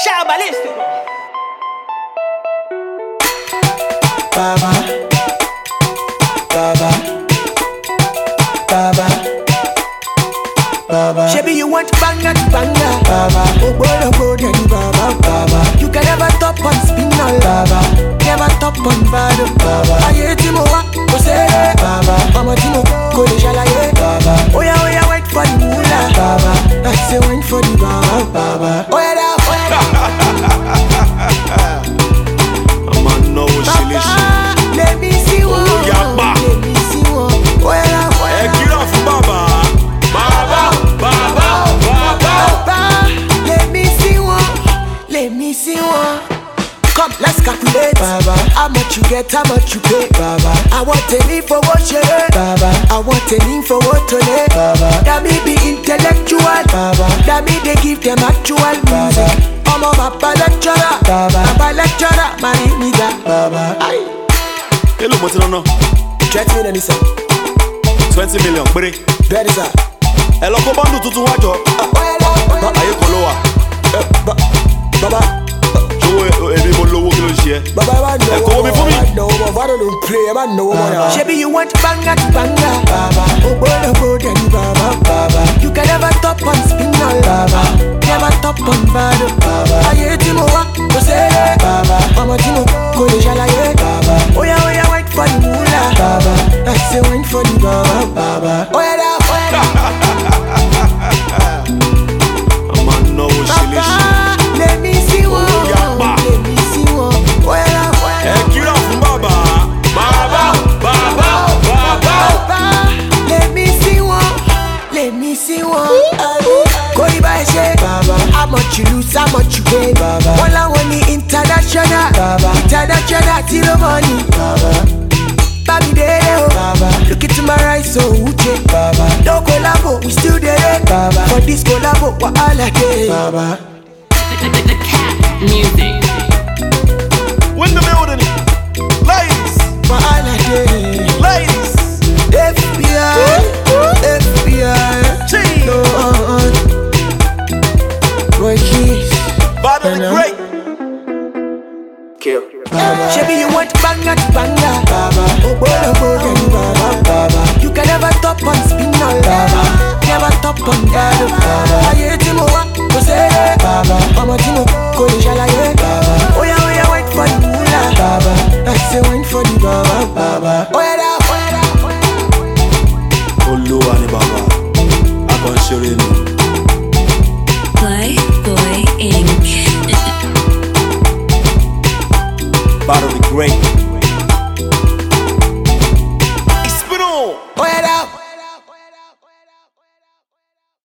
Shout ballistic. Baba, Baba, Baba, Baba. Shebi you want banger to banger. Baba, Oh boy, then Baba. Baba, You can never top on spinal. Baba, Never top on bad. Baba, Aye Timo wa, go say. Baba, Mama Timo, go de jalaye. Baba, Oh yeah, wait for the moolah. Baba, I say wait for the Baba. Baba. Oh yeah, I'm on no shilishi. let me see one. Oh, yaba. Let me see one. Oh yeah, Hey, get off, Baba. Baba, Baba, Baba. Baba, let me see one. Let me see one. Come, let's calculate. Baba, how much you get, how much you pay. Baba, I want a leave for what you hate. Baba, I want a leave for what to lay. Baba, That me be intellectual. Baba, That me they give them actual music. I'm a Baba lecturer. Baba, Baba lecturer, marry me that. Baba. Aye. Hello, what's on? 20 million, sir. 20 million, péré. Better, sir. Ẹ lọ kó bọ́ndù tuntun wájọ. Ayé kò ló wà. Baba, Ṣòwò èmi mo lówó kí ló ń ṣe ẹ́? Baba, I know. Ẹ kó omi fún mi. I know, but I don't play. I know. Shebi you want banger to banger. Baba, Oh boy, then Baba. Baba, You can never top on spinal. Baba, Never top on bad. Baba, Aye Timo wa, go say. Baba, Mama Timo, go de jalaye. Baba, Oh yeah, wait for the moolah. Baba, I say wait for the Baba. Baba. Oh yeah, I'm on no shilishi. Baba, let me see one. yaba. Let me see one. Oh yeah, Hey, get off, Baba. Baba, Baba, Baba. Baba, let me see one. Let me see one. Kori ba ṣe. Baba, How much you lose, how much you gain. Baba, Wọ́n láwọn ní international. Baba, International zero money. Baba, Babi dere o. Baba, Look into my right, so uche. Baba, No collabo, we still there. Baba, For this collabo, wahala dey. Baba. The cat music. Win the building. Ladies, Wahala dey. ladies. FBI, FBI. G. No, Roy Keys. Baba the Great. Kill. Shebi you want banger to banger. Baba, Oh boy, then Baba. Baba, You can never top on spinal. Baba, Never top on bad. Aye Timo wa, go say. Baba, Mama Timo, go de jalaye. Baba, Oh yeah, wait for the moolah. Baba, I say wait for the Baba. Baba. Oh yeah, Olúwa ni bàbá. Akọ̀ǹṣeré ni. Playboy Inc. Baba the Great. It's been on. oh yeah.